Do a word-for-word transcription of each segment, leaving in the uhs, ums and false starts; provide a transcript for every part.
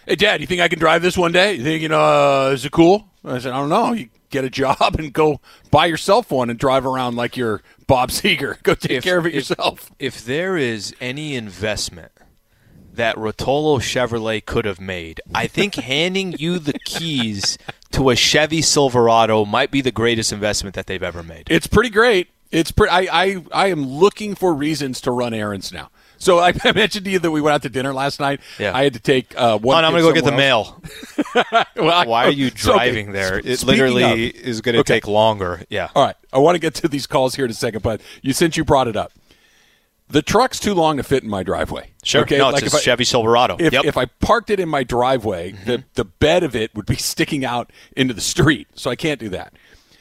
Hey, Dad, you think I can drive this one day? You think, you know, uh, is it cool? I said, I don't know. You get a job and go buy yourself one and drive around like you're Bob Seger. Go take if, care of it if, yourself. If there is any investment that Rotolo Chevrolet could have made, I think handing you the keys to a Chevy Silverado might be the greatest investment that they've ever made. It's pretty great. It's pretty. I, I, I am looking for reasons to run errands now. So I mentioned to you that we went out to dinner last night. Yeah. I had to take uh, one. Hon, I'm going to go get the mail. well, I, Why are you driving okay. there? It Speaking literally of, is going to okay. take longer. Yeah. All right. I want to get to these calls here in a second, but you since you brought it up, the truck's too long to fit in my driveway. Sure. Okay? No, like it's a I, Chevy Silverado. If, yep. if I parked it in my driveway, mm-hmm. the, the bed of it would be sticking out into the street, so I can't do that.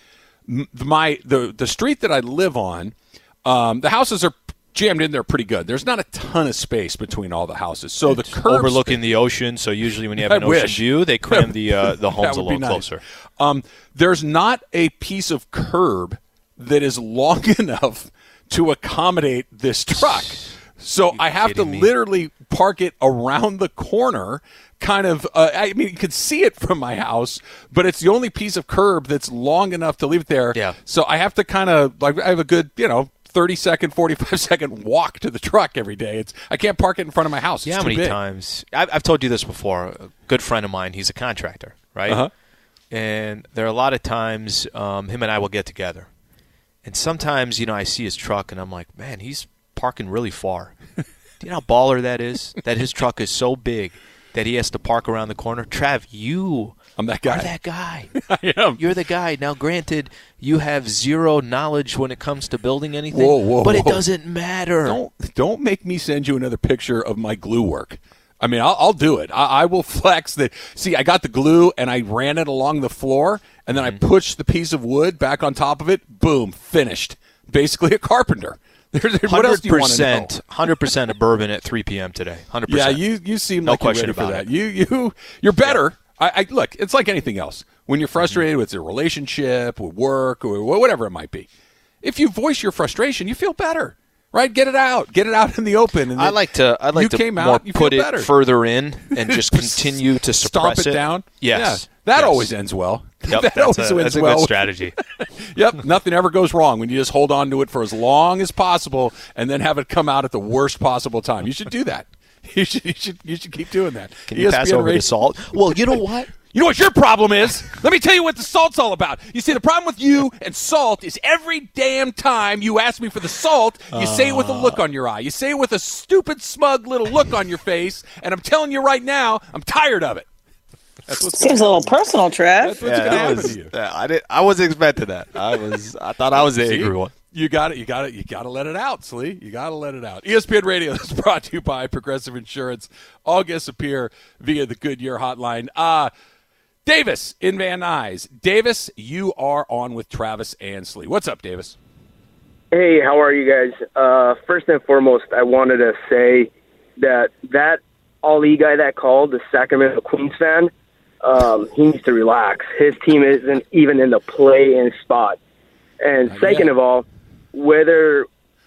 My the the street that I live on, um, the houses are jammed in there pretty good. There's not a ton of space between all the houses, so the curb overlooking space, the ocean. So usually when you have I an ocean wish. view, they cram the uh, the homes a would be little nice. closer. Um, there's not a piece of curb that is long enough to accommodate this truck. So I have to me? literally park it around the corner, kind of, uh, I mean, you can see it from my house, but it's the only piece of curb that's long enough to leave it there. Yeah. So I have to kind of, like, I have a good, you know, thirty second, forty-five second walk to the truck every day. It's I can't park it in front of my house. It's Yeah, how too many big. times? I've, I've told you this before. A good friend of mine, he's a contractor, right? Uh-huh. And there are a lot of times um, him and I will get together. And sometimes, you know, I see his truck and I'm like, man, he's parking really far. Do you know how baller that is? That his truck is so big that he has to park around the corner. Trav, you I'm that guy. are that guy. I am. You're the guy. Now, granted, you have zero knowledge when it comes to building anything, Whoa, whoa, but it whoa. doesn't matter. Don't don't make me send you another picture of my glue work. I mean, I'll, I'll do it. I, I will flex the. See, I got the glue and I ran it along the floor, and then Mm-hmm. I pushed the piece of wood back on top of it. Boom, finished. Basically, a carpenter. There, there, what else do you want to know? one hundred percent of bourbon at three p.m. today. one hundred percent. Yeah, you you seem No like you're question ready for about that. it. You you you're better. I, I look. It's like anything else. When you're frustrated with a relationship, with work, or whatever it might be, if you voice your frustration, you feel better. Right? Get it out. Get it out in the open. And I like to. I like you to came more out, you put feel it better. further in and just continue to Stomp suppress it down. Yes, Yeah. That yes. always ends well. Yep, that that's always a, ends that's a well. good strategy. Yep. Nothing ever goes wrong when you just hold on to it for as long as possible and then have it come out at the worst possible time. You should do that. You should. You should. You should keep doing that. Can you pass over Radio- the salt? Well, you know what? You know what your problem is? Let me tell you what the salt's all about. You see, the problem with you and salt is every damn time you ask me for the salt, you say it with a look on your eye. You say it with a stupid, smug little look on your face, and I'm telling you right now, I'm tired of it. That's what's Seems a little personal, Trev. That's what's going to that happen was- to you. yeah, I did. I wasn't expecting that. I was. I thought I was the See? angry one. You got it. You got it. You got to let it out, Slee. You got to let it out. E S P N Radio is brought to you by Progressive Insurance. All guests appear via the Goodyear hotline. Uh, Davis in Van Nuys. Davis, you are on with Travis and Slee. What's up, Davis? Hey, how are you guys? Uh, first and foremost, I wanted to say that that Ali guy that called, the Sacramento Queens fan, um, he needs to relax. His team isn't even in the play-in spot. And Not second yet. of all, whether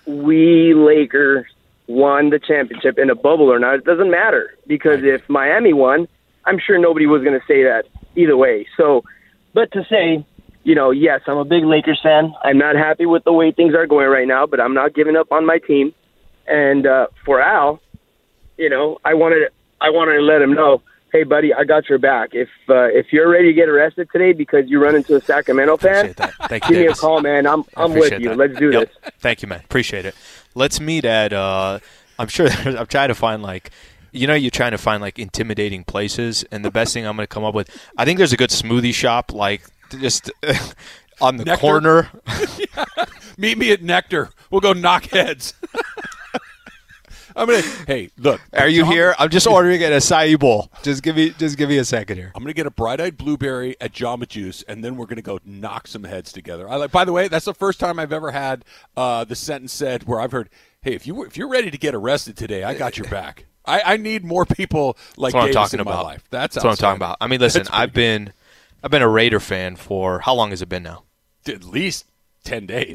we Lakers won the championship in a bubble or not, it doesn't matter. Because if Miami won, I'm sure nobody was going to say that either way. So, but to say, you know, yes, I'm a big Lakers fan. I'm not happy with the way things are going right now, but I'm not giving up on my team. And uh, for Al, you know, I wanted I wanted to let him know, hey, buddy, I got your back. If uh, if you're ready to get arrested today because you run into a Sacramento fan, Appreciate that. Thank you, give me a Davis. call, man. I'm I I'm with appreciate you. that. Let's do Yep. this. Thank you, man. Appreciate it. Let's meet at. Uh, I'm sure. I'm trying to find like. You know, you're trying to find like intimidating places, and the best thing I'm going to come up with. I think there's a good smoothie shop, like just on the Nectar? corner. Meet me at Nectar. We'll go knock heads. I'm gonna. Hey, look. Are you John- here? I'm just ordering an acai bowl. Just give me, just give me a second here. I'm gonna get a bright-eyed blueberry at Jamba Juice, and then we're gonna go knock some heads together. I like. By the way, that's the first time I've ever had uh, the sentence said where I've heard, "Hey, if you if you're ready to get arrested today, I got your back." I, I need more people like That's what I'm Davis talking in my about. life. That's, That's what I'm talking outstanding. about. I mean, listen, That's pretty I've been, I've been a Raider fan for how long has it been now? good. At least ten days.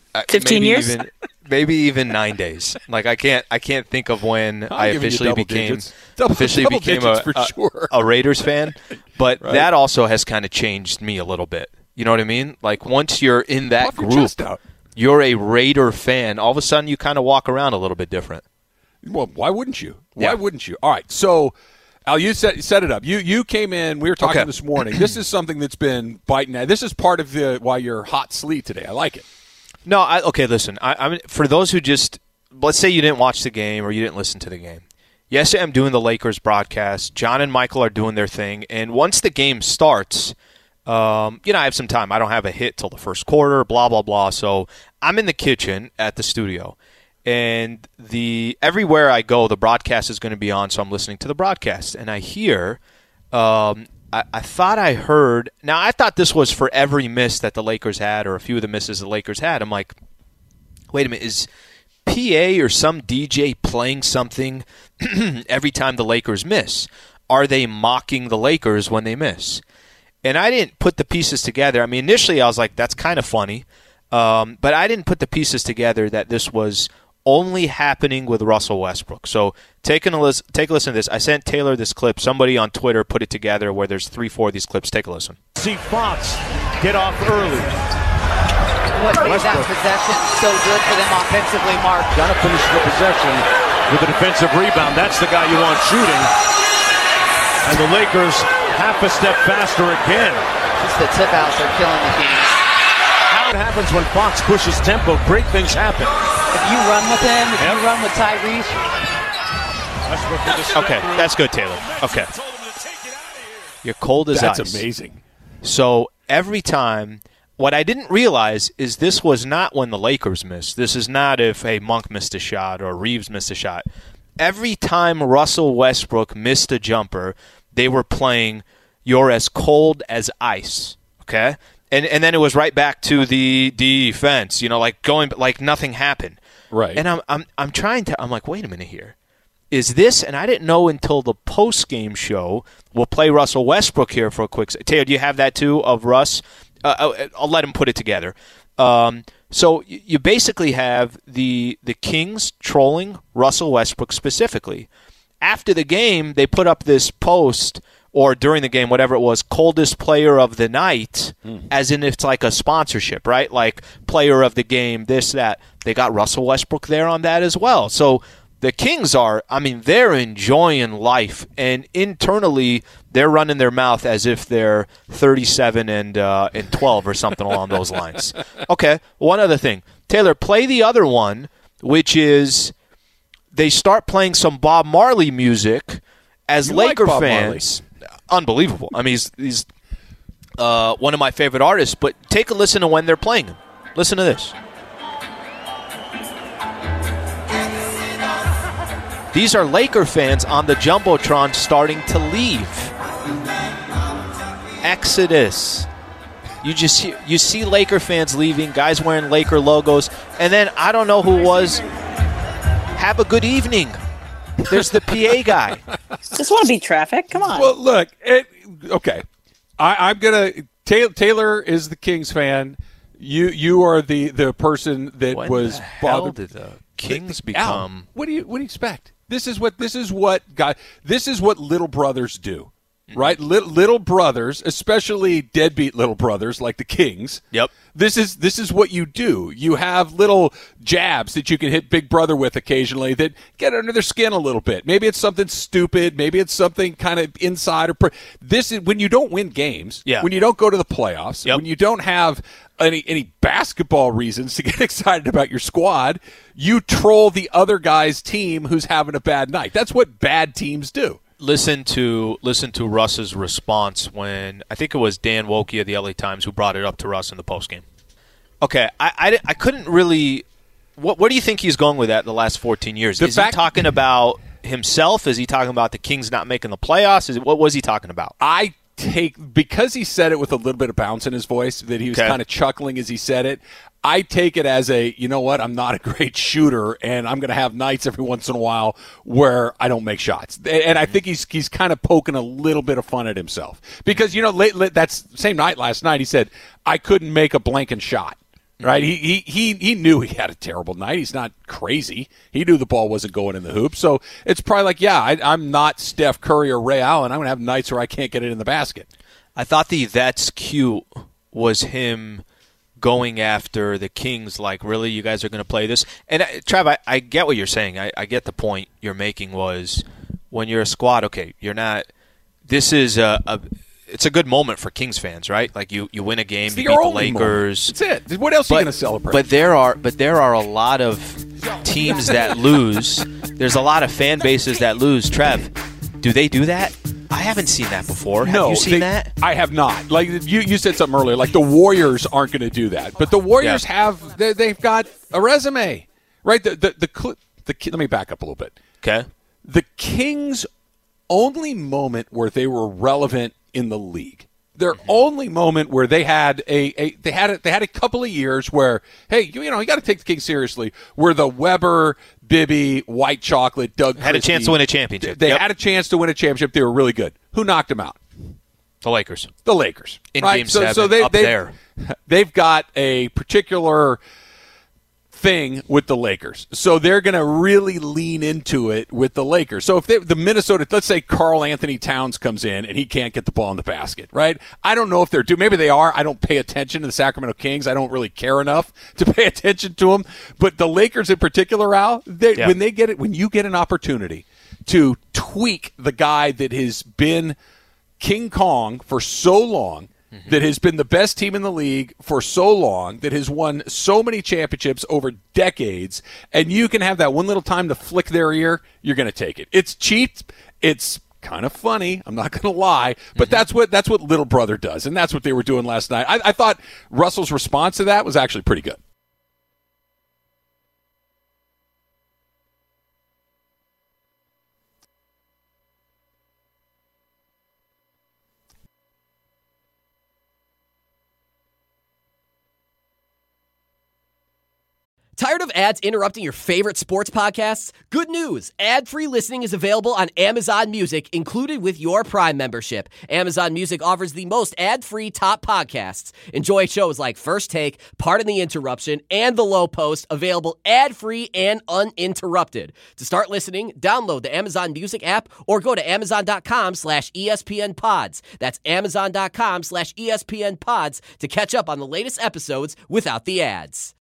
uh, Fifteen maybe years. Even, maybe even nine days. Like I can't. I can't think of when I'll I give you officially double became digits. Double- officially double became digits a, for a, sure. a Raiders fan. But Right. that also has kind of changed me a little bit. You know what I mean? Like once you're in that Puff your group, chest out. you're a Raider fan. All of a sudden, you kind of walk around a little bit different. Well, why wouldn't you? Why Yeah. wouldn't you? All right, so Al, you set set it up. You you came in. We were talking Okay. this morning. This is something that's been biting at. This is part of the why you're hot sleep today. I like it. No, I, okay. Listen, I, I mean, for those who just let's say you didn't watch the game or you didn't listen to the game. Yesterday, I'm doing the Lakers broadcast. John and Michael are doing their thing, and once the game starts, um, you know, I have some time. I don't have a hit till the first quarter. Blah blah blah. So I'm in the kitchen at the studio, and the everywhere I go, the broadcast is going to be on. So I'm listening to the broadcast, and I hear. Um, I, I thought I heard. Now I thought this was for every miss that the Lakers had, or a few of the misses the Lakers had. I'm like, wait a minute, is P A or some D J playing something every time the Lakers miss? Are they mocking the Lakers when they miss? And I didn't put the pieces together. I mean, initially I was like, that's kind of funny. Um, but I didn't put the pieces together that this was only happening with Russell Westbrook. So taking a listen, take a listen to this. I sent Taylor this clip. Somebody on Twitter put it together where there's three, four of these clips. Take a listen. See Fox get off early. What made that possession so good for them offensively, Mark? Got to finish the possession with a defensive rebound. That's the guy you want shooting. And the Lakers half a step faster again. Just the tip outs are killing the Kings. How it happens when Fox pushes tempo, great things happen. If you run with him, if Yep. you run with Tyrese, Okay, that's good, Taylor. Okay. You're cold as That's ice. amazing. So every time, what I didn't realize is this was not when the Lakers missed. This is not if, hey, Monk missed a shot or Reeves missed a shot. Every time Russell Westbrook missed a jumper, they were playing "You're as cold as ice." Okay, and and then it was right back to the defense. You know, like going like nothing happened. Right. And I'm I'm I'm trying to. I'm like, wait a minute here. Is this, and I didn't know until the post-game show, we'll play Russell Westbrook here for a quick second. Taylor, do you have that too of Russ? Uh, I'll let him put it together. Um, so you basically have the the Kings trolling Russell Westbrook specifically. After the game, they put up this post, or during the game, whatever it was, coldest player of the night, mm. as in it's like a sponsorship, right? Like player of the game, this, that. They got Russell Westbrook there on that as well. So the Kings are, I mean, they're enjoying life, and internally they're running their mouth as if they're thirty-seven and uh, and twelve or something along those lines. Okay, one other thing. Taylor, play the other one, which is they start playing some Bob Marley music as You Laker like Bob fans. Marley. Unbelievable. I mean, he's, he's uh, one of my favorite artists, but take a listen to when they're playing him. Listen to this. These are Laker fans on the Jumbotron starting to leave. Exodus. You just see, you see Laker fans leaving, guys wearing Laker logos, and then I don't know who it was. Have a good evening. There's the P A guy. Just want to beat traffic. Come on. Well, look. It, okay, I, I'm gonna. Taylor, Taylor is the Kings fan. You you are the, the person that when was the hell bothered. did the Kings Al, become? what do you what do you expect? This is what this is what God. This is what little brothers do, right? Little, little brothers, especially deadbeat little brothers like the Kings. Yep. This is this is what you do. You have little jabs that you can hit Big Brother with occasionally that get under their skin a little bit. Maybe it's something stupid. Maybe it's something kind of inside or per- this is when you don't win games. Yeah. When you don't go to the playoffs. Yep. When you don't have any any basketball reasons to get excited about your squad, you troll the other guy's team who's having a bad night. That's what bad teams do. Listen to listen to Russ's response when I think it was Dan Wokey of the L A Times who brought it up to Russ in the postgame. Okay, I, I, I couldn't really. What what do you think he's going with that the last fourteen years? The Is fact- he talking about himself? Is he talking about the Kings not making the playoffs? Is it, what was he talking about? I take because he said it with a little bit of bounce in his voice that he was Okay. kind of chuckling as he said it. I take it as a, you know what, I'm not a great shooter, and I'm going to have nights every once in a while where I don't make shots. And I think he's he's kind of poking a little bit of fun at himself. Because, you know, late, late, that same night last night, he said, I couldn't make a blanking shot. right? He, he he he knew he had a terrible night. He's not crazy. He knew the ball wasn't going in the hoop. So it's probably like, yeah, I, I'm not Steph Curry or Ray Allen. I'm going to have nights where I can't get it in the basket. I thought the that's cute was him going after the Kings, like, really, you guys are going to play this? And, uh, Trav, I, I get what you're saying. I, I get the point you're making was when you're a squad, okay, you're not – this is a, a – it's a good moment for Kings fans, right? Like, you, you win a game, It's you the beat the only Lakers. moment. That's it. What else are you going to celebrate? But there are but there are a lot of teams that lose. There's a lot of fan bases that lose. Trev, do they do that? I haven't seen that before. Have no, you seen they, that? I have not. Like you, you said something earlier. Like the Warriors aren't going to do that, but the Warriors Yeah. have. They, they've got a resume, right? The the the, the, the let me back up a little bit. Okay. The Kings' only moment where they were relevant in the league. Their Mm-hmm. only moment where they had a, a they had a, they had a couple of years where, hey, you, you know, you got to take the Kings seriously. Where the Weber, Bibby, White Chocolate, Doug Had a Christie, chance to win a championship. They Yep. had a chance to win a championship. They were really good. Who knocked them out? The Lakers. The Lakers. In right? Game so, seven, so they, up they, there. They've got a particular thing with the Lakers. So they're going to really lean into it with the Lakers. So if they, the Minnesota, let's say Karl Anthony Towns comes in and he can't get the ball in the basket, right? I don't know if they're due. Maybe they are. I don't pay attention to the Sacramento Kings. I don't really care enough to pay attention to them. But the Lakers in particular, Al, they, Yeah. when they get it, when you get an opportunity to tweak the guy that has been King Kong for so long, that has been the best team in the league for so long, that has won so many championships over decades, and you can have that one little time to flick their ear, you're going to take it. It's cheap. It's kind of funny. I'm not going to lie, but mm-hmm. that's what that's what Little Brother does, and that's what they were doing last night. I, I thought Russell's response to that was actually pretty good. Tired of ads interrupting your favorite sports podcasts? Good news! Ad-free listening is available on Amazon Music, included with your Prime membership. Amazon Music offers the most ad-free top podcasts. Enjoy shows like First Take, Pardon the Interruption, and The Low Post, available ad-free and uninterrupted. To start listening, download the Amazon Music app or go to amazon.com slash ESPN pods. That's amazon.com slash ESPN pods to catch up on the latest episodes without the ads.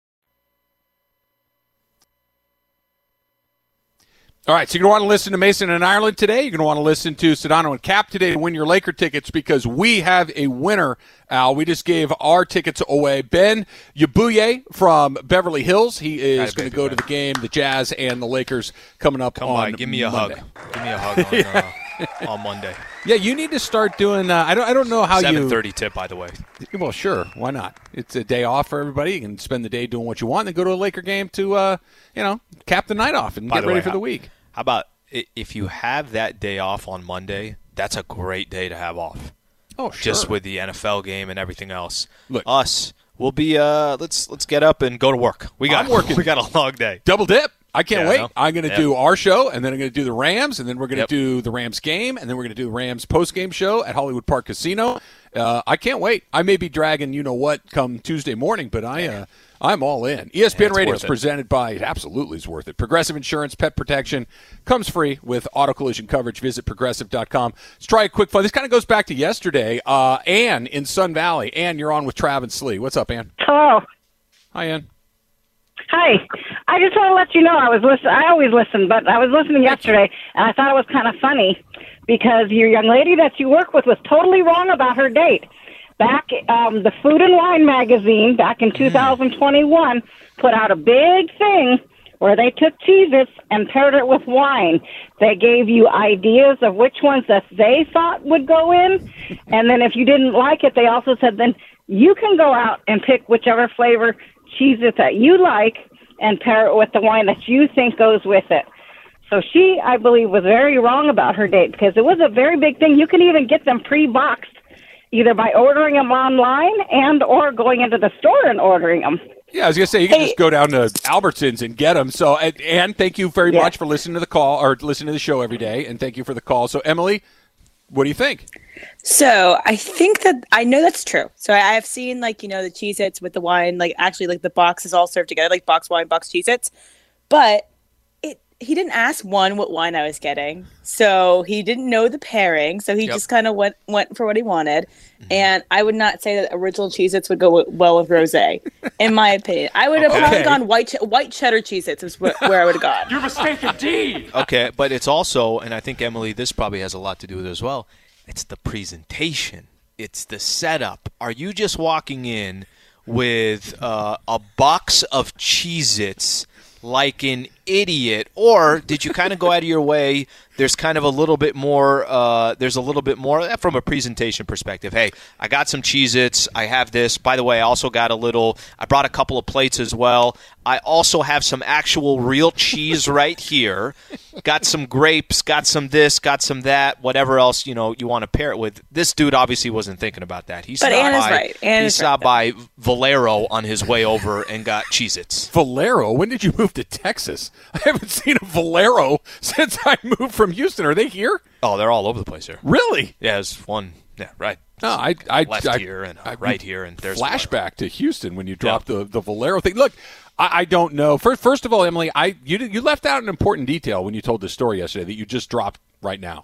All right, so you're going to want to listen to Mason and Ireland today. You're going to want to listen to Sedano and Cap today to win your Laker tickets because we have a winner, Al. We just gave our tickets away. Ben Yabuye from Beverly Hills. He is going to go to the game, the Jazz and the Lakers coming up Come on on, give me a Monday. hug. Give me a hug on, uh, on Monday. Yeah, you need to start doing uh, – I don't I don't know how you – seven thirty tip, by the way. Well, sure. Why not? It's a day off for everybody. You can spend the day doing what you want and then go to a Laker game to, uh, you know, cap the night off and By get the ready way, for how- the week. How about i- if you have that day off on Monday, that's a great day to have off. Oh, sure. Just with the N F L game and everything else. Look. Us, we'll be uh let's let's get up and go to work. We got I'm working. we got a long day. Double dip. I can't Yeah, I wait. know. I'm going to Yep. do our show, and then I'm going to do the Rams, and then we're going to Yep. do the Rams game, and then we're going to do the Rams post-game show at Hollywood Park Casino. Uh, I can't wait. I may be dragging you-know-what come Tuesday morning, but I, uh, I'm all in. E S P N Yeah, it's Radio worth is it. presented by, it absolutely is worth it. Progressive Insurance, pet protection, comes free with auto collision coverage. Visit progressive dot com. Let's try a quick fun. This kind of goes back to yesterday. Uh, Ann in Sun Valley. Ann, you're on with Trav and Slee. What's up, Ann? Hello. Hi, Ann. Hi. I just want to let you know I was listen. I always listen, but I was listening yesterday, and I thought it was kind of funny because your young lady that you work with was totally wrong about her date. Back, um, the Food and Wine magazine, back in two thousand twenty-one, put out a big thing where they took Cheez-Its and paired it with wine. They gave you ideas of which ones that they thought would go in, and then if you didn't like it, they also said then you can go out and pick whichever flavor Cheez-It that you like and pair it with the wine that you think goes with it. So she, I believe, was very wrong about her date because it was a very big thing. You can even get them pre-boxed either by ordering them online and or going into the store and ordering them. Yeah, I was going to say, you can Hey. just go down to Albertsons and get them. So, and, and thank you very Yeah. much for listening to the call or listening to the show every day, and thank you for the call. So, Emily, What do you think? So I think that I know that's true. So I have seen like, you know, the Cheez-Its with the wine, like actually like the boxes all served together, like box wine, box Cheez-Its. But it he didn't ask one what wine I was getting. So he didn't know the pairing. So he Yep. just kind of went went for what he wanted. Mm-hmm. And I would not say that original Cheez-Its would go w- well with rosé, in my opinion. I would have Okay. probably gone white ch- white cheddar Cheez-Its is wh- where I would have gone. You're mistaken, indeed. Okay, but it's also, and I think, Emily, this probably has a lot to do with it as well, it's the presentation. It's the setup. Are you just walking in with uh, a box of Cheez-Its like an idiot, or did you kind of go out of your way? There's kind of a little bit more, uh, there's a little bit more from a presentation perspective. Hey, I got some Cheez-Its. I have this. By the way, I also got a little, I brought a couple of plates as well. I also have some actual real cheese right here. Got some grapes, got some this, got some that, whatever else, you know, you want to pair it with. This dude obviously wasn't thinking about that. He But stopped Anna's by, right. he Anna's stopped right, by Valero on his way over and got Cheez-Its. Valero? When did you move to Texas? I haven't seen a Valero since I moved from Houston. Are they here? Oh, they're all over the place here. Really? Yeah, there's one. Yeah, right. No, I, I Left I, here and I, right here, and there's flashback to Houston when you dropped the, the Valero thing. Look, I, I don't know. First, first of all, Emily, I you did- you left out an important detail when you told the story yesterday that you just dropped right now.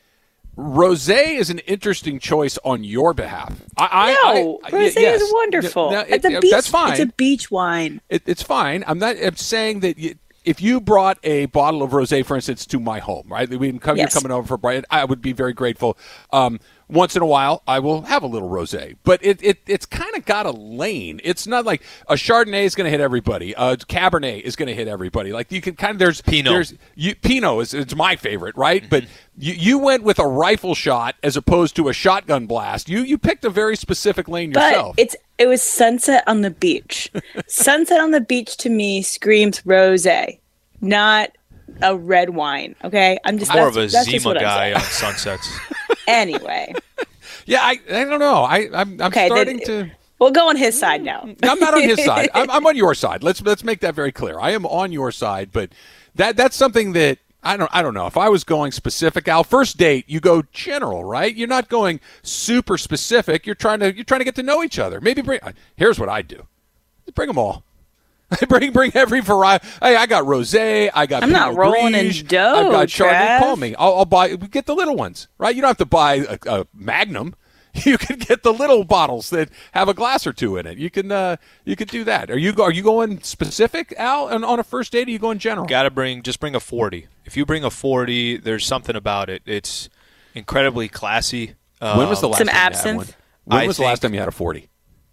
Rosé is an interesting choice on your behalf. I, No, I, I, rosé yes. is wonderful. No, it- it's a it- beach. That's fine. It's a beach wine. It, it's fine. I'm not. I'm saying that you, if you brought a bottle of rosé, for instance, to my home, right? We come, Yes. You're coming over for Brian. I would be very grateful. Um, once in a while, I will have a little rosé, but it, it it's kind of got a lane. It's not like a Chardonnay is going to hit everybody. A Cabernet is going to hit everybody. Like you can kind of there's Pinot. There's you, Pinot is it's my favorite, right? Mm-hmm. But you you went with a rifle shot as opposed to a shotgun blast. You you picked a very specific lane But yourself. it's it was sunset on the beach. Sunset on the beach to me screams rosé, not a red wine. Okay, I'm just more of that's- a that's just Zima what I'm guy saying. on sunsets. Anyway, yeah, I I don't know. I I'm, I'm okay, starting then, to. we'll go on his side now. I'm not on his side. I'm, I'm on your side. Let's let's make that very clear. I am on your side, but that that's something that I don't I don't know. If I was going specific, Al, first date, you go general, right? You're not going super specific. You're trying to you're trying to get to know each other. Maybe bring. Here's what I do: bring them all. bring bring every variety. Hey, I got rosé. I got. I'm Pinot not rolling in Gris, dough, I've got Chardonnay. Trav. Call me. I'll, I'll buy. Get the little ones, right? You don't have to buy a, a Magnum. You can get the little bottles that have a glass or two in it. You can uh, you can do that. Are you are you going specific, Al, on, on a first date? Or are you going general? Got to bring just bring a forty. If you bring a forty, there's something about it. It's incredibly classy. Um, When was the last Some time you had absinthe? one? When I was the last think- time you had a forty?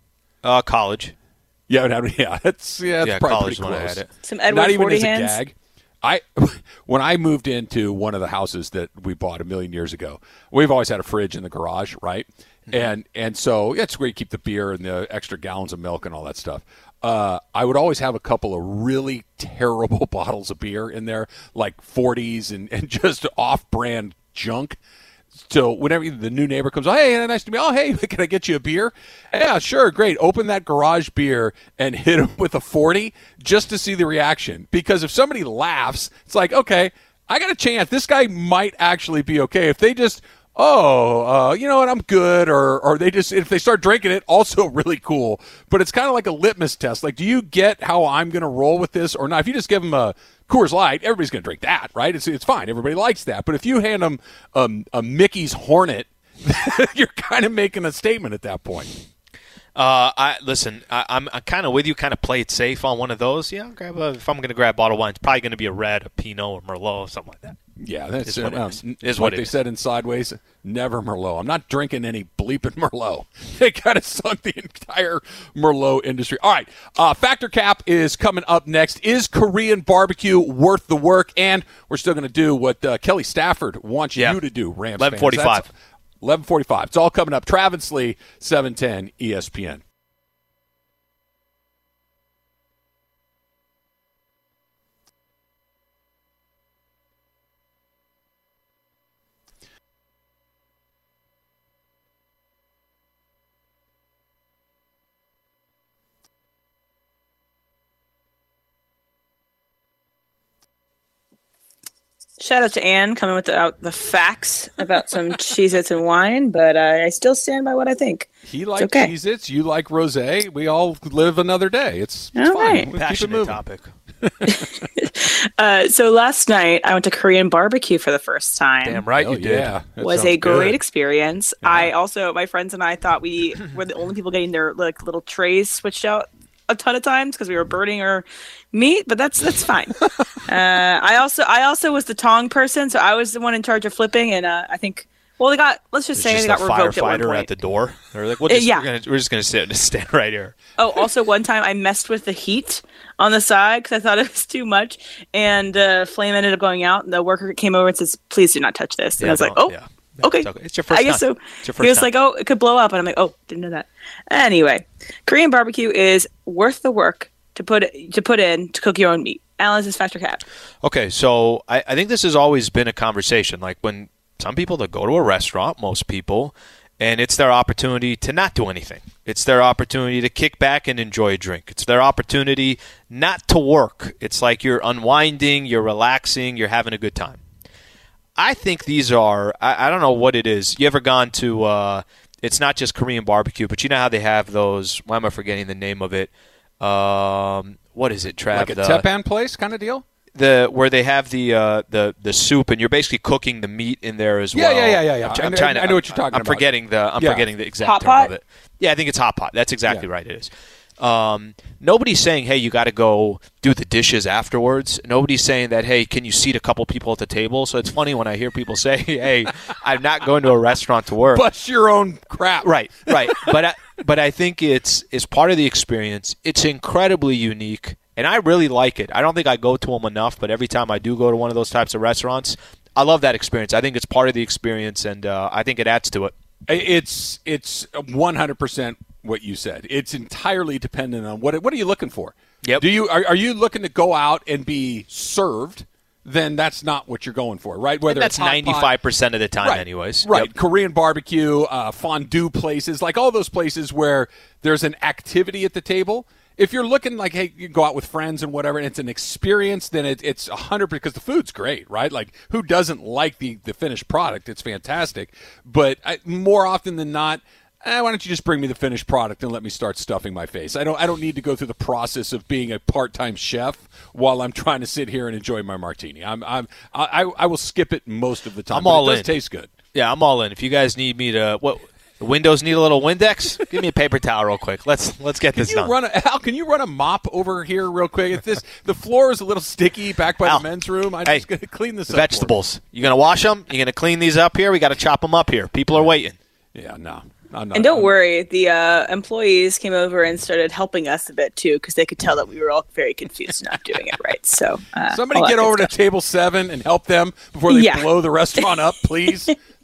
uh, college? Yeah, it had- yeah, that's yeah, that's Yeah, probably college pretty when I close. had it. Some Edward Not even forty as a hands. gag. I when I moved into one of the houses that we bought a million years ago, we've always had a fridge in the garage, right? Mm-hmm. And and so yeah, it's where you keep the beer and the extra gallons of milk and all that stuff. Uh, I would always have a couple of really terrible bottles of beer in there, like forties and, and just off-brand junk. So whenever the new neighbor comes, oh, hey, nice to meet you. Oh, hey, can I get you a beer? Yeah, sure, great. Open that garage beer and hit him with a forty just to see the reaction. Because if somebody laughs, it's like, okay, I got a chance. This guy might actually be okay. If they just, oh, uh, you know what, I'm good, or or they just, if they start drinking it, also really cool. But it's kind of like a litmus test. Like, do you get how I'm going to roll with this or not? If you just give them a Coors Light, everybody's going to drink that, right? It's it's fine. Everybody likes that. But if you hand them um, a Mickey's Hornet, you're kind of making a statement at that point. Uh, I listen. I, I'm, I'm kind of with you. Kind of play it safe on one of those. Yeah, I'll grab a, if I'm going to grab bottle wine, it's probably going to be a red, a Pinot, or Merlot, something like that. Yeah, that's Is what it uh, is. n- Is like what it they is. said in Sideways. Never Merlot. I'm not drinking any bleeping Merlot. They kind of sunk the entire Merlot industry. All right, uh, Factor Cap is coming up next. Is Korean barbecue worth the work? And we're still going to do what uh, Kelly Stafford wants Yeah. you to do. Rams eleven forty-five. eleven forty-five. It's all coming up. Travis Lee, seven ten E S P N. shout out to Anne coming with the, out the facts about some Cheez-Its and wine, but uh, I still stand by what I think. He likes okay. Cheez-Its, you like rosé. We all live another day. It's, it's all fine. Right. We'll Passionate keep it topic. uh, so last night I went to Korean barbecue for the first time. Damn right oh, you did. Yeah, that was sounds a great good. experience. Yeah. I also, my friends and I thought we were the only people getting their like little trays switched out a ton of times because we were burning our meat, but that's that's fine. uh, I also I also was the tong person, so I was the one in charge of flipping, and uh, I think well they got let's just There's say just they a got revoked at one firefighter point. at the door. They're like, we'll just, Uh, yeah. we're, gonna, we're just gonna sit and stand right here. Oh, also one time I messed with the heat on the side because I thought it was too much, and uh, flame ended up going out. And the worker came over and says, "Please do not touch this." And Yeah, I was like, don't- "Oh, yeah. okay. It's okay. It's your first I guess time. so." It's your He first was time. like, "Oh, it could blow up," and I'm like, "Oh, didn't know that." Anyway, Korean barbecue is worth the work to put to put in to cook your own meat. Alan's is Factor Cat. Okay, so I, I think this has always been a conversation. Like when some people that go to a restaurant, most people, and it's their opportunity to not do anything. It's their opportunity to kick back and enjoy a drink. It's their opportunity not to work. It's like you're unwinding, you're relaxing, you're having a good time. I think these are, I, I don't know what it is. You ever gone to, uh, it's not just Korean barbecue, but you know how they have those, why am I forgetting the name of it? Um, what is it, Trav? Like a the, Tepan place kind of deal? The where they have the uh, the the soup and you're basically cooking the meat in there as Yeah, well. yeah, yeah, yeah, yeah. I'm, tr- I I'm know- trying to, I know what you're talking I'm about. forgetting the I'm Yeah. forgetting the exact Hot term pot? of it. Yeah, I think it's hot pot. That's exactly Yeah. right. It is. Um, nobody's saying, hey, you got to go do the dishes afterwards. Nobody's saying that, hey, can you seat a couple people at the table? So it's funny when I hear people say, hey, I'm not going to a restaurant to work. Bust your own crap. Right, right. but I, but I think it's it's part of the experience. It's incredibly unique, and I really like it. I don't think I go to them enough, but every time I do go to one of those types of restaurants, I love that experience. I think it's part of the experience, and uh, I think it adds to it. It's it's one hundred percent what you said. It's entirely dependent on what what are you looking for. Yep. Do you are, are you looking to go out and be served? Then that's not what you're going for, right? Whether And that's it's hot pot- ninety-five percent of the time, right, anyways. Right. Yep. Korean barbecue, uh, fondue places, like all those places where there's an activity at the table. If you're looking like, hey, you go out with friends and whatever, and it's an experience, then it, it's one hundred because the food's great, right? Like, who doesn't like the, the finished product? It's fantastic. But I, more often than not, eh, why don't you just bring me the finished product and let me start stuffing my face? I don't I don't need to go through the process of being a part-time chef while I'm trying to sit here and enjoy my martini. I'm I'm I, I will skip it most of the time. I'm but all it does in. taste good. Yeah, I'm all in. If you guys need me to, what the windows need a little Windex, give me a paper towel real quick. Let's let's get Can this you done. run a, Al, can you run a mop over here real quick? If this the floor is a little sticky back by Al, the men's room, I'm hey, just going to clean this the up. for vegetables. You gonna wash them? You gonna clean these up here? We got to chop them up here. People are waiting. me. Yeah, no. I'm not, And don't I'm- worry, the uh, employees came over and started helping us a bit too because they could tell that we were all very confused, not doing it right. So uh, Somebody all that get good over to stuff. table seven and help them before they Yeah. blow the restaurant up, please.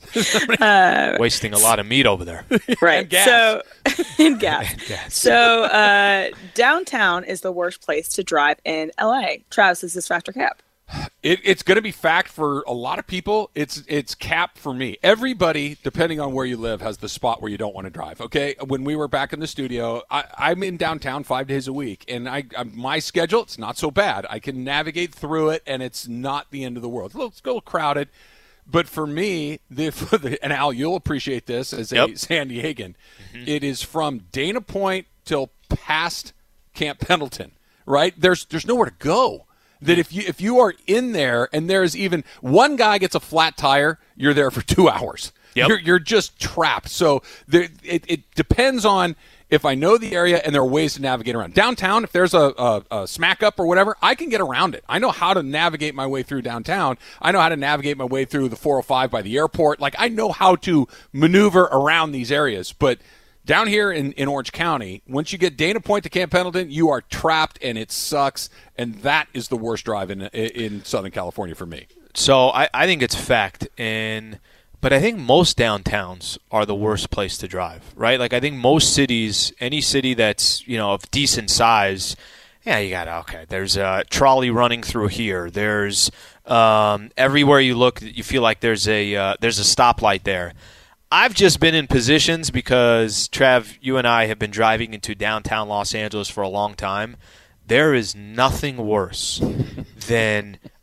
Wasting a lot of meat over there. right. and gas. So and gas. Gas. So uh, downtown is the worst place to drive in L A. Travis, is this Factor Cap? It, it's going to be fact for a lot of people. It's it's cap for me. Everybody, depending on where you live, has the spot where you don't want to drive. Okay, when we were back in the studio, I, I'm in downtown five days a week, and I, I my schedule it's not so bad. I can navigate through it, and it's not the end of the world. It's a little, it's a little crowded, but for me, the, for the and Al, you'll appreciate this as a Yep. San Diegan. It is from Dana Point till past Camp Pendleton. Right there's there's nowhere to go. That if you if you are in there and there's even one guy gets a flat tire, you're there for two hours. Yep. You're you're just trapped. So there, it it depends on if I know the area and there are ways to navigate around. Downtown, if there's a, a, a smack up or whatever, I can get around it. I know how to navigate my way through downtown. I know how to navigate my way through the four oh five by the airport. Like I know how to maneuver around these areas, but down here in, in Orange County, once you get Dana Point to Camp Pendleton, you are trapped, and it sucks, and that is the worst drive in in Southern California for me. So I, I think it's fact, and but I think most downtowns are the worst place to drive, right? Like I think most cities, any city that's you know of decent size, yeah, you got okay. There's a trolley running through here. There's um, everywhere you look, you feel like there's a uh, there's a stoplight there. I've just been in positions because, Trav, you and I have been driving into downtown Los Angeles for a long time. There is nothing worse than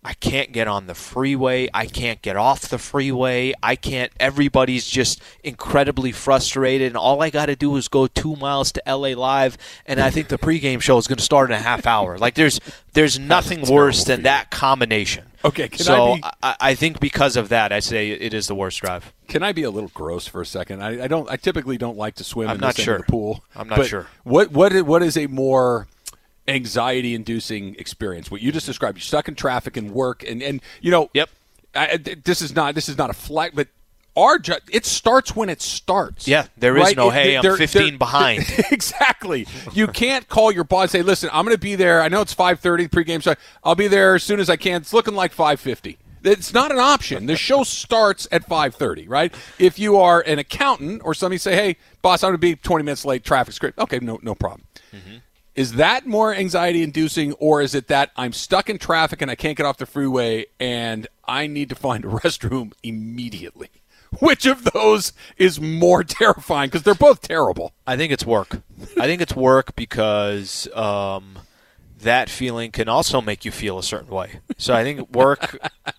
I can't get on the freeway. I can't get off the freeway. I can't. Everybody's just incredibly frustrated, and all I got to do is go two miles to L A Live, and I think the pregame show is going to start in a half hour. Like there's there's nothing worse than that combination. Okay, can so I, be, I, I think because of that, I say it is the worst drive. Can I be a little gross for a second? I, I don't. I typically don't like to swim I'm in not this sure. end of the pool. I'm not but sure. What what what is a more anxiety-inducing experience? What you just described. You're stuck in traffic and work, and, and you know. Yep. I, this is not this is not a flag, but our ju- it starts when it starts. Yeah, there is right? no, It- hey, I'm they're- fifteen they're- behind. Exactly. You can't call your boss and say, listen, I'm going to be there. I know it's five thirty, pregame, so I'll be there as soon as I can. It's looking like five fifty. It's not an option. The show starts at five thirty, right? If you are an accountant or somebody say, hey, boss, I'm going to be twenty minutes late, traffic's great. Okay, no, no problem. Mm-hmm. Is that more anxiety-inducing, or is it that I'm stuck in traffic and I can't get off the freeway and I need to find a restroom immediately? Which of those is more terrifying? Because they're both terrible. I think it's work. I think it's work because um, that feeling can also make you feel a certain way. So I think work,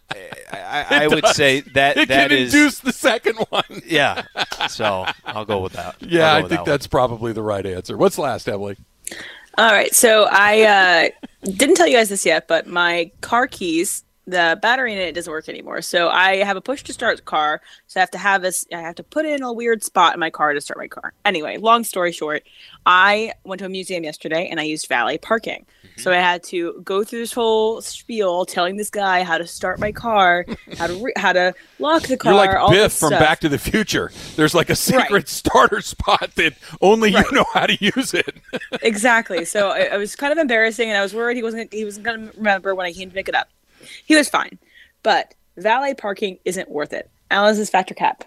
I, I, I would say that it that can is. induce the second one. Yeah. So I'll go with that. Yeah, I'll I go with think that that's probably the right answer. What's last, Emily? All right, so I uh, didn't tell you guys this yet, but my car keys, the battery in it doesn't work anymore. So I have a push to start car, so I have to have this. I have to put in a weird spot in my car to start my car. Anyway, long story short, I went to a museum yesterday and I used valet parking. Mm-hmm. So I had to go through this whole spiel telling this guy how to start my car, how to re- how to lock the car. You're like all Biff this from stuff. Back to the Future. There's like a secret Right. starter spot that only Right. you know how to use it. Exactly. So it, it was kind of embarrassing, and I was worried he wasn't he wasn't going to remember when I came to pick it up. He was fine, but valet parking isn't worth it. Alice's factor cap.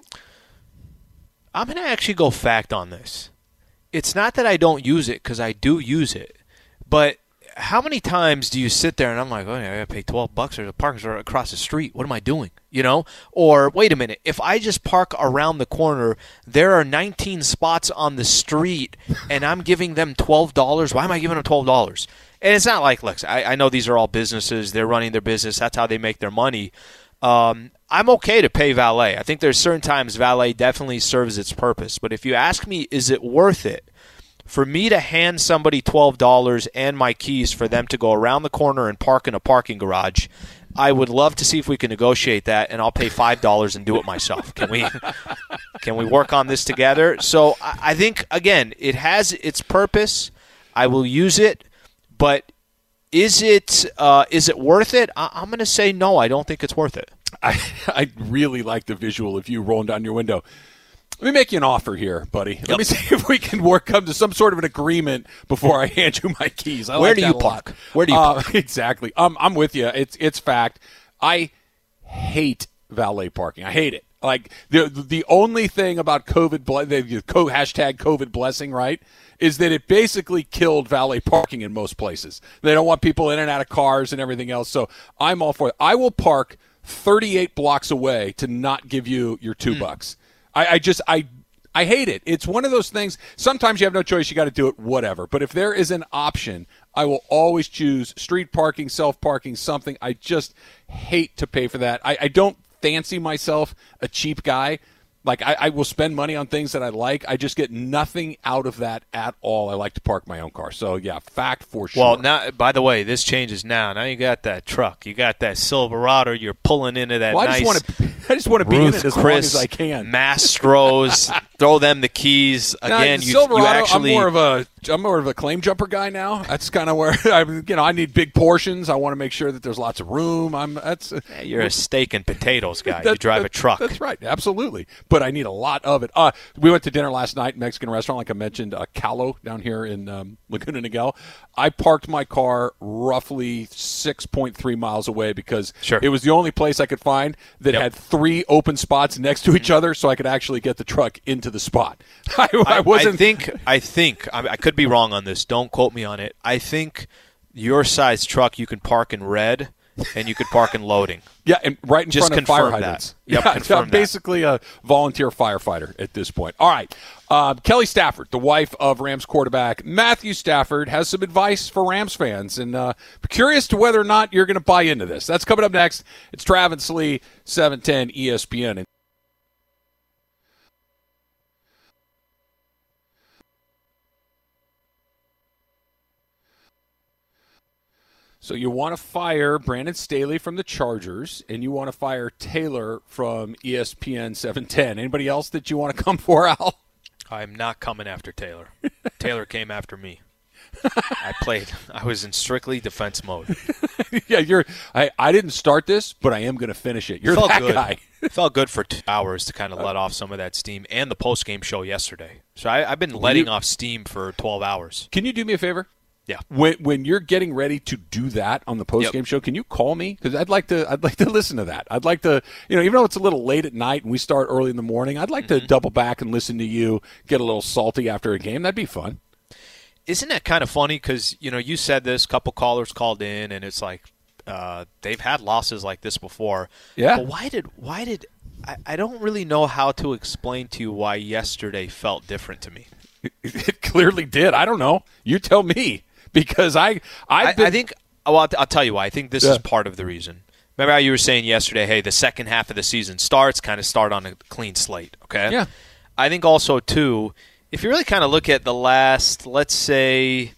I'm going to actually go fact on this. It's not that I don't use it, because I do use it, but how many times do you sit there and I'm like, oh, yeah, I got to pay twelve bucks or the parking's right across the street. What am I doing? You know? Or wait a minute, if I just park around the corner, there are nineteen spots on the street and I'm giving them twelve dollars. Why am I giving them twelve dollars? And it's not like, look, I, I know these are all businesses. They're running their business. That's how they make their money. Um, I'm okay to pay valet. I think there's certain times valet definitely serves its purpose. But if you ask me, is it worth it for me to hand somebody twelve dollars and my keys for them to go around the corner and park in a parking garage? I would love to see if we can negotiate that, and I'll pay five dollars and do it myself. Can we can we work on this together? So I, I think, again, it has its purpose. I will use it. But is it uh, is it worth it? I- I'm going to say no. I don't think it's worth it. I, I really like the visual of you rolling down your window. Let me make you an offer here, buddy. Let Yep. me see if we can work come to some sort of an agreement before I hand you my keys. I Where like do that you a lot. park? Where do you Uh, park? Exactly. Um, I'm with you. It's it's fact. I hate valet parking. I hate it. Like the the only thing about COVID, ble- the co- hashtag COVID blessing, right, is that it basically killed valet parking in most places. They don't want people in and out of cars and everything else. So I'm all for it. I will park thirty-eight blocks away to not give you your two mm. bucks. I, I just I I hate it. It's one of those things. Sometimes you have no choice. You got to do it, whatever. But if there is an option, I will always choose street parking, self-parking, something. I just hate to pay for that. I, I don't fancy myself a cheap guy. Like, I, I will spend money on things that I like. I just get nothing out of that at all. I like to park my own car. So, yeah, fact for sure. Well, now, by the way, this changes now. Now you got that truck. You got that Silverado. You're pulling into that well, nice I just want to I just want to be in Ruth it as Chris long as I can. Mastros. Throw them the keys. Again, now, you, Silverado, you actually... I'm more of a I'm more of a claim jumper guy now. That's kind of where I you know I need big portions. I want to make sure that there's lots of room. I'm that's yeah, you're a steak and potatoes guy. that, you drive that, a truck. That's right, absolutely. But I need a lot of it. Uh, we went to dinner last night, Mexican restaurant, like I mentioned, uh, Calo down here in um, Laguna Niguel. I parked my car roughly six point three miles away because sure. it was the only place I could find that yep. had three open spots next to each other, so I could actually get the truck into the spot. I, I wasn't. I think. I think. I, I could be wrong on this. Don't quote me on it. I think your size truck you can park in red, and you could park in loading. Yeah, and right in Just front of fire confirm hydrants. That. Yep, yeah, confirm I'm basically that. a volunteer firefighter at this point. All right, Uh, Kelly Stafford, the wife of Rams quarterback Matthew Stafford, has some advice for Rams fans. And uh, I'm curious to whether or not you're going to buy into this. That's coming up next. It's Travis Lee, seven ten E S P N. So you want to fire Brandon Staley from the Chargers, and you want to fire Taylor from E S P N seven ten. Anybody else that you want to come for, Al? I'm not coming after Taylor. Taylor came after me. I played. I was in strictly defense mode. yeah, you're. I, I didn't start this, but I am going to finish it. You're felt that good. guy. It felt good for two hours to kind of let off some of that steam, and the post-game show yesterday. So I, I've been letting you, off steam for twelve hours. Can you do me a favor? Yeah. When when you're getting ready to do that on the post game yep. show, can you call me? Because I'd like to I'd like to listen to that. I'd like to, you know, even though it's a little late at night and we start early in the morning, I'd like mm-hmm. to double back and listen to you get a little salty after a game. That'd be fun. Isn't that kind of funny? Because, you know, you said this, a couple callers called in, and it's like uh, they've had losses like this before. Yeah. But why did why did I, I don't really know how to explain to you why yesterday felt different to me. It, it clearly did. I don't know. You tell me. Because I, I've been... I, I think, well, I'll, I'll tell you why. I think this yeah. is part of the reason. Remember how you were saying yesterday, hey, the second half of the season starts, kind of start on a clean slate, okay? Yeah. I think also, too, if you really kind of look at the last, let's say,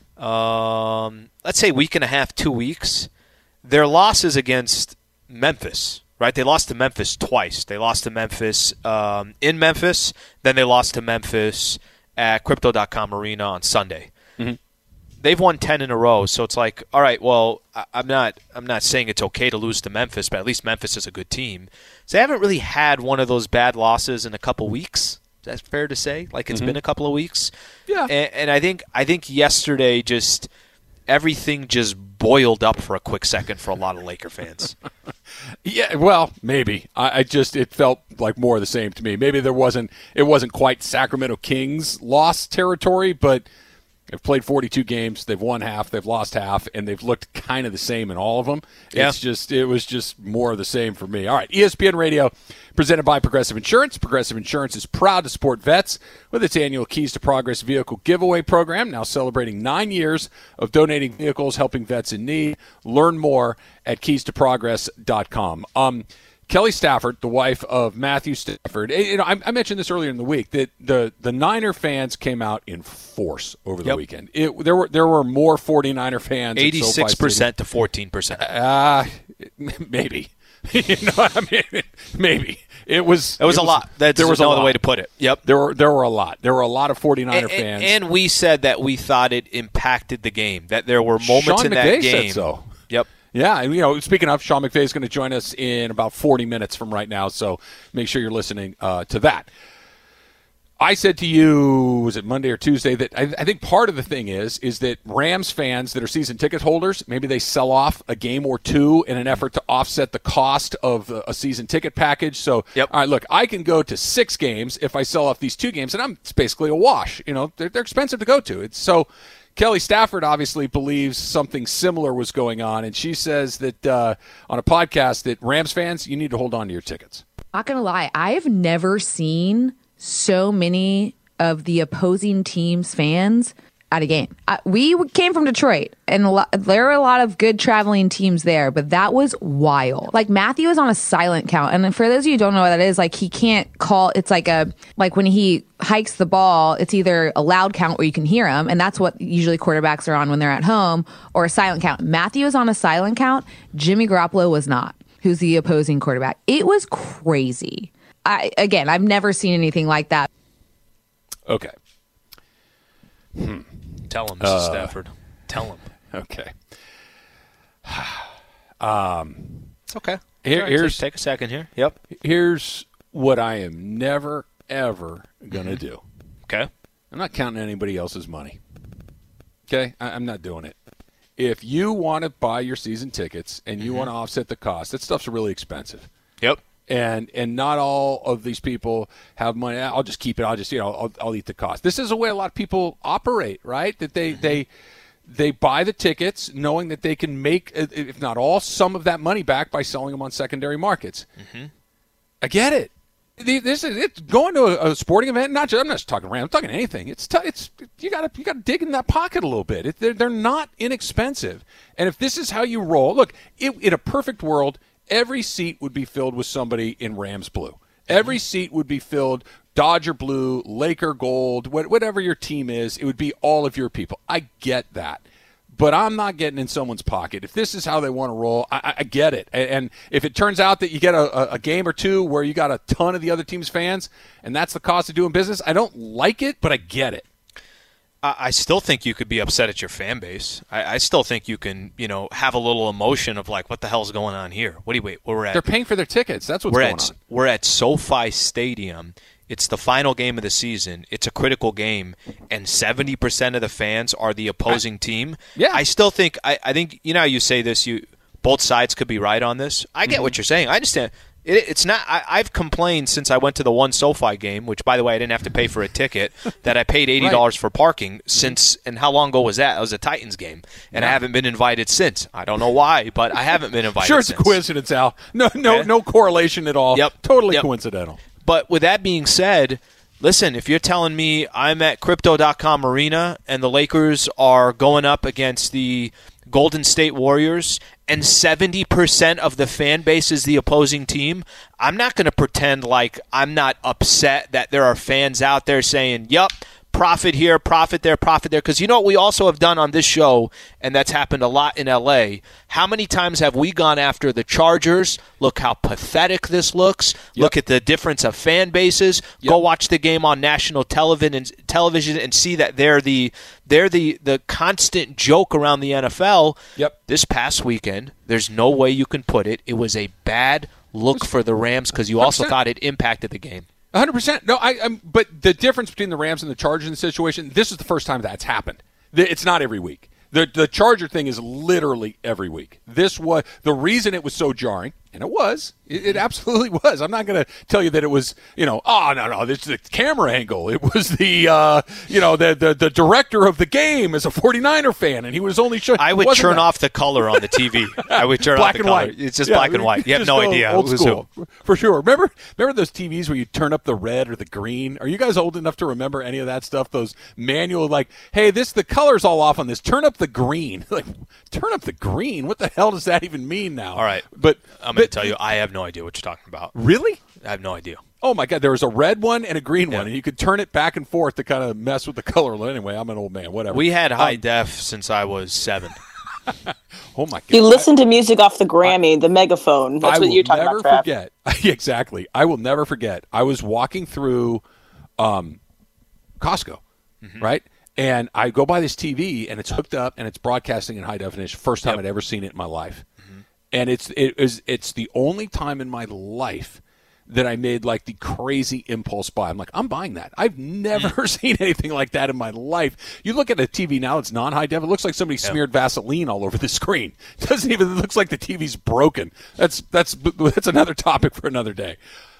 um, let's say week and a half, two weeks, their losses against Memphis, right? They lost to Memphis twice. They lost to Memphis um, in Memphis, then they lost to Memphis at Crypto dot com Arena on Sunday. Mm-hmm. They've won ten in a row, so it's like, all right, well, I'm not I'm not saying it's okay to lose to Memphis, but at least Memphis is a good team. So they haven't really had one of those bad losses in a couple weeks. That's fair to say. Like it's mm-hmm. been a couple of weeks. Yeah. And, and I think I think yesterday just everything just boiled up for a quick second for a lot of Laker fans. Yeah, well, maybe. I, I just it felt like more of the same to me. Maybe there wasn't it wasn't quite Sacramento Kings lost territory, but they've played forty-two games. They've won half. They've lost half, and they've looked kind of the same in all of them. Yeah. It's just it was just more of the same for me. All right, E S P N Radio, presented by Progressive Insurance. Progressive Insurance is proud to support vets with its annual Keys to Progress vehicle giveaway program, now celebrating nine years of donating vehicles, helping vets in need. Learn more at keys to progress dot com. Um, Kelly Stafford, the wife of Matthew Stafford, you know, I, I mentioned this earlier in the week that the, the Niner fans came out in force over the yep. weekend. It, there were there were more 49er fans. eighty-six percent to fourteen percent. Uh, maybe. you know what I mean? Maybe. It was It was it a lot. That's there was no a other lot. way to put it. Yep. There were there were a lot. There were a lot of 49er and, fans. And we said that we thought it impacted the game, that there were moments Sean in McVay that game. Said so. Yep. Yeah, and you know, speaking of, Sean McVay is going to join us in about forty minutes from right now, so make sure you're listening uh, to that. I said to you, was it Monday or Tuesday, that I, I think part of the thing is is that Rams fans that are season ticket holders, maybe they sell off a game or two in an effort to offset the cost of a, a season ticket package. So, yep. all right, look, I can go to six games if I sell off these two games, and I'm it's basically a wash. You know, they're, they're expensive to go to. It's so. Kelly Stafford obviously believes something similar was going on, and she says that uh, on a podcast that Rams fans, you need to hold on to your tickets. Not going to lie, I've never seen so many of the opposing team's fans at a game. Uh, we came from Detroit, and a lot, there were a lot of good traveling teams there, but that was wild. Like, Matthew is on a silent count, and for those of you who don't know what that is, like, he can't call, it's like a, like when he hikes the ball, it's either a loud count where you can hear him, and that's what usually quarterbacks are on when they're at home, or a silent count. Matthew is on a silent count. Jimmy Garoppolo was not, who's the opposing quarterback. It was crazy. I, again, I've never seen anything like that. Okay. Hmm. Tell him, Missus Uh, Stafford. Tell him. Okay. um, it's okay. Here, right, here's take, take a second here. Yep. Here's what I am never, ever going to mm-hmm. do. Okay. I'm not counting anybody else's money. Okay? I, I'm not doing it. If you want to buy your season tickets and you mm-hmm. want to offset the cost, that stuff's really expensive. Yep. And and not all of these people have money. I'll just keep it. I'll just, you know, I'll, I'll eat the cost. This is the way a lot of people operate, right? That they, mm-hmm. they they buy the tickets knowing that they can make, if not all, some of that money back by selling them on secondary markets. Mm-hmm. I get it. The, this is it's going to a, a sporting event. Not just I'm not just talking Rams. I'm talking anything. It's t- it's you got to you got to dig in that pocket a little bit. It, they're, they're not inexpensive. And if this is how you roll, look, it, in a perfect world, every seat would be filled with somebody in Rams blue. Every seat would be filled Dodger blue, Laker gold, what, whatever your team is. It would be all of your people. I get that. But I'm not getting in someone's pocket. If this is how they want to roll, I, I get it. And, and if it turns out that you get a, a game or two where you got a ton of the other team's fans, and that's the cost of doing business, I don't like it, but I get it. I, I still think you could be upset at your fan base. I, I still think you can, you know, have a little emotion of like, what the hell's going on here? What do you wait? We're at. They're paying for their tickets. That's what's we're going at, on. We're at SoFi Stadium. It's the final game of the season. It's a critical game, and seventy percent of the fans are the opposing I, team. Yeah. I still think I, I think you know how you say this, you both sides could be right on this. I get mm-hmm. what you're saying. I understand. It, it's not I, I've complained since I went to the one SoFi game, which by the way I didn't have to pay for a ticket, that I paid eighty dollars right. for parking since and how long ago was that? That was a Titans game. And yeah. I haven't been invited since. I don't know why, but I haven't been invited sure it's since. A coincidence, Al. No no okay. no correlation at all. Yep. Totally yep. coincidental. But with that being said, listen, if you're telling me I'm at Crypto dot com Arena and the Lakers are going up against the Golden State Warriors and seventy percent of the fan base is the opposing team, I'm not going to pretend like I'm not upset that there are fans out there saying, yup, profit here, profit there, profit there. Because you know what we also have done on this show, and that's happened a lot in L A, how many times have we gone after the Chargers? Look how pathetic this looks. Yep. Look at the difference of fan bases. Yep. Go watch the game on national television and television and see that they're the they're the, the constant joke around the N F L. Yep. This past weekend, there's no way you can put it. It was a bad look for the Rams because you also thought it impacted the game. one hundred percent. No, I. I'm, but the difference between the Rams and the Chargers in the situation, this is the first time that's happened. It's not every week. The the Charger thing is literally every week. This was the reason it was so jarring, and it was. It, it absolutely was. I'm not going to tell you that it was, you know, oh, no, no, this is the camera angle. It was the, uh, you know, the, the the director of the game is a forty-niner fan, and he was only showing. I would turn that. off the color on the T V. I would turn black off the and color. White. It's just yeah, black and white. You have no idea. Old school, who. For sure. Remember, remember those T Vs where you turn up the red or the green? Are you guys old enough to remember any of that stuff? Those manual, like, hey, this the color's all off on this. Turn up the green. Like, turn up the green? What the hell does that even mean now? All right. But I'm going to tell you, I have no idea what you're talking about. Really? I have no idea. Oh, my God. There was a red one and a green yeah. one, and you could turn it back and forth to kind of mess with the color. Anyway, I'm an old man. Whatever. We had high um, def since I was seven. Oh, my God. You listen to music off the Grammy, I, the megaphone. That's I what you're talking about, I will never forget. Exactly. I will never forget. I was walking through um, Costco, mm-hmm. right? And I go by this T V, and it's hooked up, and it's broadcasting in high definition. First time yep. I'd ever seen it in my life. Mm-hmm. And it's it is it's the only time in my life that I made like the crazy impulse buy. I'm like, I'm buying that. I've never seen anything like that in my life. You look at a T V now, it's non-high def. It looks like somebody yep. smeared Vaseline all over the screen. It doesn't even it looks like the T V's broken. That's that's that's another topic for another day.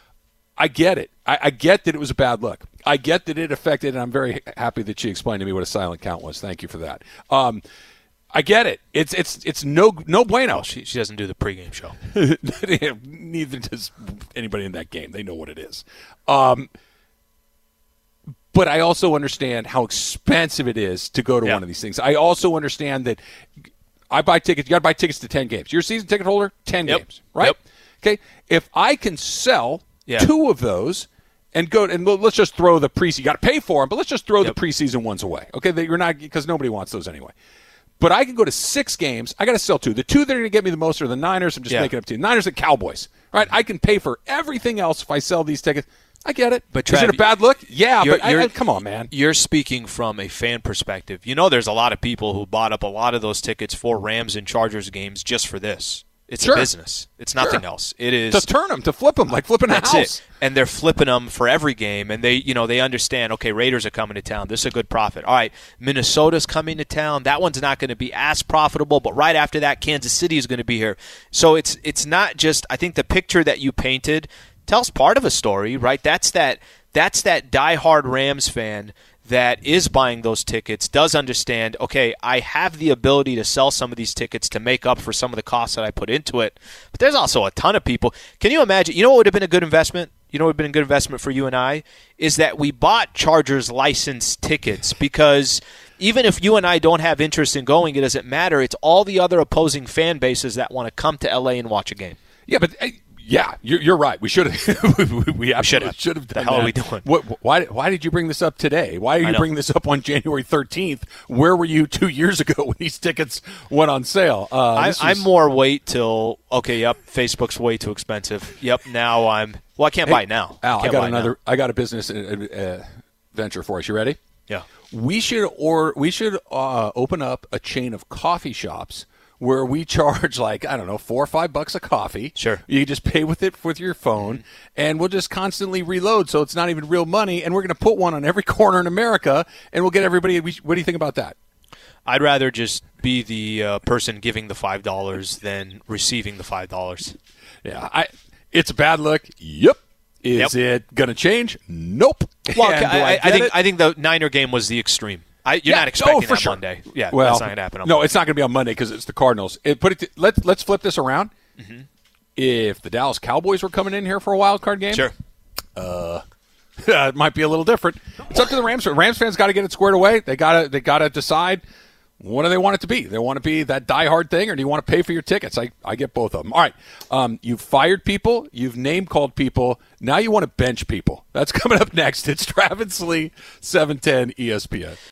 I get it. I, I get that it was a bad look. I get that it affected, and I'm very happy that she explained to me what a silent count was. Thank you for that. Um, I get it. It's it's it's no no bueno. Well, she she doesn't do the pregame show. Neither does anybody in that game. They know what it is. Um, but I also understand how expensive it is to go to yeah. one of these things. I also understand that I buy tickets. You got to buy tickets to ten games. You're a season ticket holder. Ten yep. games, right? Yep. Okay. If I can sell yeah. two of those. And go and let's just throw the preseason. You got to pay for them, but let's just throw yep. the preseason ones away. Okay, that you're not because nobody wants those anyway. But I can go to six games. I got to sell two. The two that are going to get me the most are the Niners. I'm just yeah. making up two. Niners and Cowboys. Right? I can pay for everything else if I sell these tickets. I get it. But Trav, is it a bad look? Yeah, you're, but you're, I, I, come on, man. You're speaking from a fan perspective. You know, there's a lot of people who bought up a lot of those tickets for Rams and Chargers games just for this. It's sure. a business. It's nothing sure. else. It is to turn them, to flip them, like flipping a that's house. It. And they're flipping them for every game, and they, you know, they understand. Okay, Raiders are coming to town. This is a good profit. All right, Minnesota's coming to town. That one's not going to be as profitable, but right after that, Kansas City is going to be here. So it's it's not just. I think the picture that you painted tells part of a story, right? That's that. That's that diehard Rams fan that is buying those tickets, does understand, okay, I have the ability to sell some of these tickets to make up for some of the costs that I put into it. But there's also a ton of people. Can you imagine? You know what would have been a good investment? you know, would have been a good investment for you and I, is that we bought Chargers licensed tickets because even if you and I don't have interest in going, it doesn't matter. It's all the other opposing fan bases that want to come to L A and watch a game. Yeah, but uh, yeah, you're, you're right. We should have. we absolutely should have done the hell that. are we doing? What, why? Why did you bring this up today? Why are you bringing this up on January thirteenth? Where were you two years ago when these tickets went on sale? Uh, I, was... I'm more wait till okay. Yep, Facebook's way too expensive. Yep, now I'm. Well, I can't hey, buy it now. Al, I, I got another. Now. I got a business uh, uh, venture for us. You ready? Yeah. We should or we should uh, open up a chain of coffee shops where we charge like, I don't know, four or five bucks a coffee. Sure. You just pay with it with your phone, mm-hmm. and we'll just constantly reload, so it's not even real money, and we're going to put one on every corner in America, and we'll get everybody. What do you think about that? I'd rather just be the uh, person giving the five dollars than receiving the five dollars. Yeah, I. It's a bad look. Yep. Is yep. it going to change? Nope. Well, I, I, I, I think it? I think the Niner game was the extreme. I, you're yeah, not expecting oh, for that sure. Monday. Yeah, well, that's not going to happen on No, Monday. it's not going to be on Monday because it's the Cardinals. It, put it to, let's, let's flip this around. Mm-hmm. If the Dallas Cowboys were coming in here for a wild card game, sure. Uh, it might be a little different. It's up to the Rams. Rams fans got to get it squared away. They got to they got to decide what do they want it to be. They want to be that diehard thing, or do you want to pay for your tickets? I, I get both of them. All right. Um, you've fired people. You've name-called people. Now you want to bench people. That's coming up next. It's Travis Lee, seven ten E S P N.